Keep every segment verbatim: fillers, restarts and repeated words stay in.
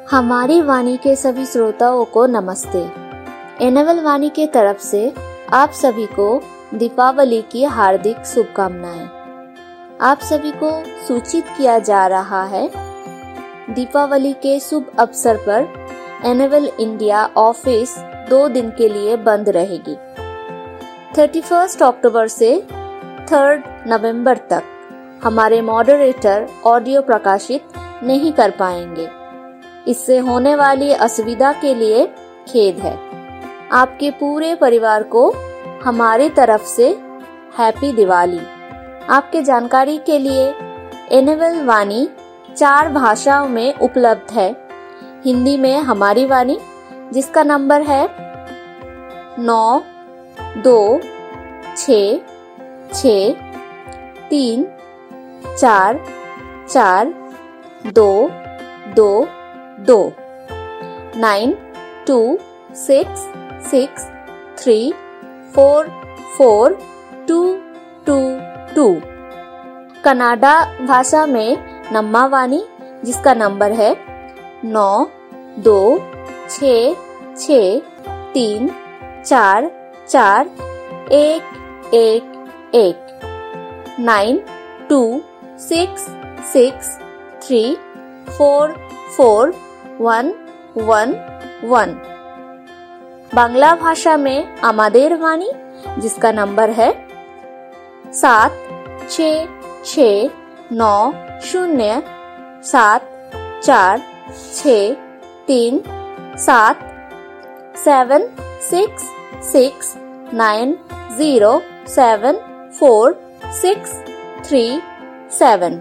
हमारी वाणी के सभी श्रोताओं को नमस्ते। एनेबल वाणी के तरफ से आप सभी को दीपावली की हार्दिक शुभकामनाएं। आप सभी को सूचित किया जा रहा है, दीपावली के शुभ अवसर पर एनेबल इंडिया ऑफिस दो दिन के लिए बंद रहेगी। इकतीस अक्टूबर से तीन नवंबर तक हमारे मॉडरेटर ऑडियो प्रकाशित नहीं कर पाएंगे। इससे होने वाली असुविधा के लिए खेद है। आपके पूरे परिवार को हमारी तरफ से हैप्पी दिवाली। आपके जानकारी के लिए एनेबल वाणी चार भाषाओं में उपलब्ध है। हिंदी में हमारी वाणी, जिसका नंबर है नौ दो छ छ तीन चार चार दो दो दो, nine two six six three four four two two two. Kannada भाषा में नम्मा वाणी, जिसका नंबर है नौ दो छ छ तीन चार चार एक एक एक, nine two six six three four four one one one. Bangla भाषा में आमादेर वाणी, जिसका नंबर है सात छ छ नौ शून्य सात चार छ तीन सात, seven six six nine zero seven four six three seven.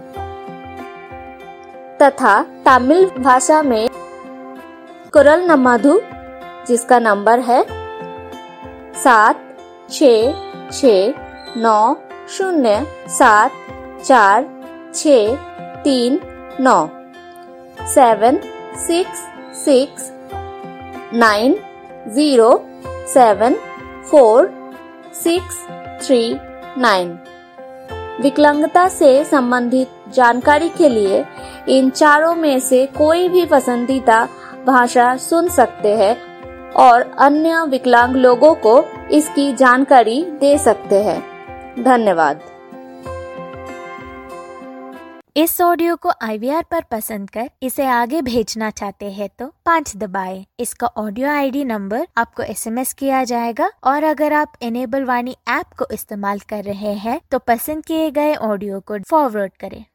तथा तमिल भाषा में कुरल नम्माधु, जिसका नंबर है सात छ छ नौ शून्य सात चार छ तीन नौ, seven six six nine zero seven four six three nine. विकलांगता से संबंधित जानकारी के लिए इन चारों में से कोई भी पसंदीदा भाषा सुन सकते हैं और अन्य विकलांग लोगों को इसकी जानकारी दे सकते हैं। धन्यवाद। इस ऑडियो को आई वी आर पर पसंद कर इसे आगे भेजना चाहते हैं तो पाँच दबाएं। इसका ऑडियो आई डी नंबर आपको एस एम एस किया जाएगा और अगर आप एनेबल वाणी ऐप को इस्तेमाल कर रहे हैं तो पसंद किए गए ऑडियो को फॉरवर्ड करें।